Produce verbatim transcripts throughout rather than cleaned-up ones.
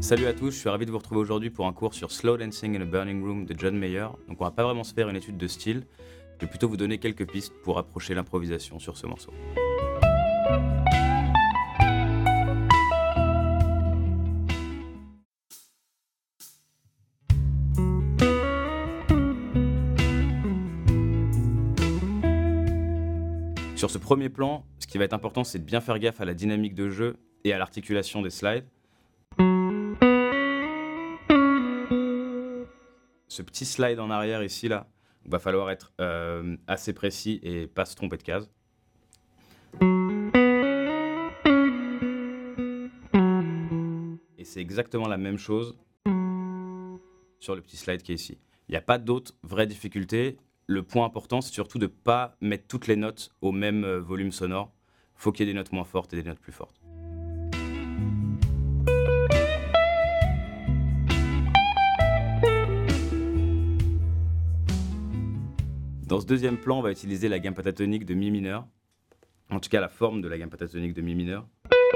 Salut à tous, je suis ravi de vous retrouver aujourd'hui pour un cours sur Slow Dancing in a Burning Room de John Mayer. Donc on va pas vraiment se faire une étude de style, je vais plutôt vous donner quelques pistes pour approcher l'improvisation sur ce morceau. Sur ce premier plan, ce qui va être important, c'est de bien faire gaffe à la dynamique de jeu et à l'articulation des slides. Ce petit slide en arrière ici, là, il va falloir être euh, assez précis et pas se tromper de case. Et c'est exactement la même chose sur le petit slide qui est ici. Il n'y a pas d'autres vraies difficultés. Le point important, c'est surtout de ne pas mettre toutes les notes au même volume sonore. Il faut qu'il y ait des notes moins fortes et des notes plus fortes. Dans ce deuxième plan, on va utiliser la gamme pentatonique de mi mineur, en tout cas la forme de la gamme pentatonique de mi mineur.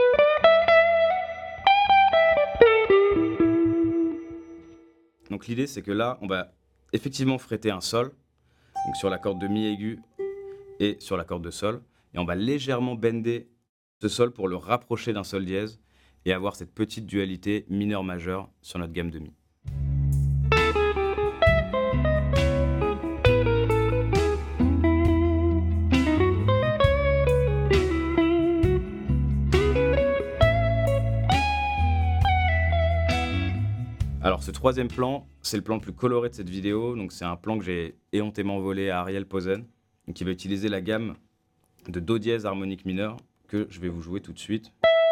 Donc l'idée, c'est que là, on va effectivement fretter un sol, donc sur la corde de mi aigu et sur la corde de sol, et on va légèrement bender ce sol pour le rapprocher d'un sol dièse et avoir cette petite dualité mineur-majeur sur notre gamme de mi. Alors ce troisième plan, c'est le plan le plus coloré de cette vidéo, donc c'est un plan que j'ai éhontément volé à Ariel Posen, qui va utiliser la gamme de Do dièse harmonique mineur que je vais vous jouer tout de suite.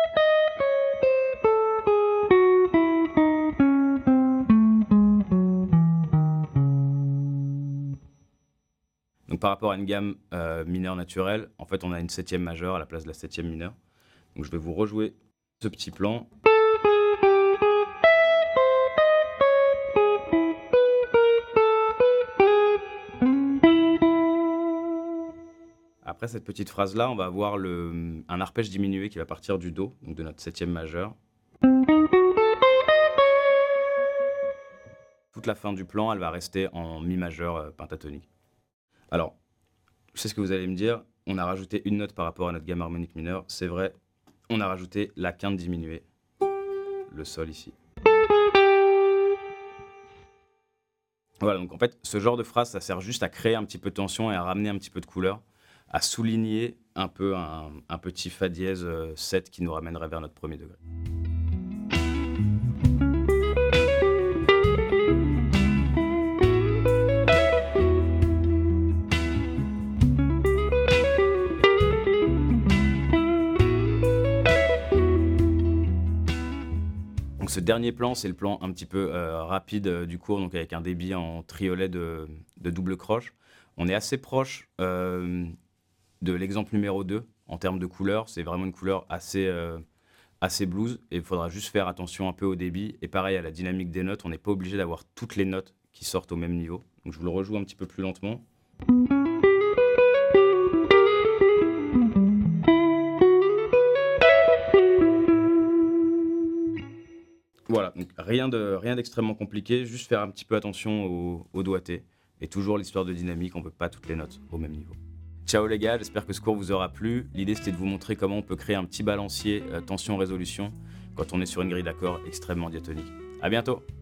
Donc par rapport à une gamme euh, mineure naturelle, en fait on a une septième majeure à la place de la septième mineure. Donc je vais vous rejouer ce petit plan. Après cette petite phrase-là, on va avoir le, un arpège diminué qui va partir du Do, donc de notre septième majeure. Toute la fin du plan, elle va rester en Mi majeur euh, pentatonique. Alors, je sais ce que vous allez me dire, on a rajouté une note par rapport à notre gamme harmonique mineure, c'est vrai, on a rajouté la quinte diminuée, le Sol ici. Voilà, donc en fait, ce genre de phrase, ça sert juste à créer un petit peu de tension et à ramener un petit peu de couleur, à souligner un peu un, un petit Fa dièse euh, sept qui nous ramènerait vers notre premier degré. Donc ce dernier plan, c'est le plan un petit peu euh, rapide euh, du cours, donc avec un débit en triolet de, de double croche. On est assez proche euh, de l'exemple numéro deux en termes de couleur. C'est vraiment une couleur assez, euh, assez blues et il faudra juste faire attention un peu au débit. Et pareil à la dynamique des notes, on n'est pas obligé d'avoir toutes les notes qui sortent au même niveau. Donc je vous le rejoue un petit peu plus lentement. Voilà, donc rien de, rien d'extrêmement compliqué, juste faire un petit peu attention au, au doigté. Et toujours l'histoire de dynamique, on ne veut pas toutes les notes au même niveau. Ciao les gars, j'espère que ce cours vous aura plu. L'idée c'était de vous montrer comment on peut créer un petit balancier euh, tension-résolution quand on est sur une grille d'accords extrêmement diatonique. À bientôt!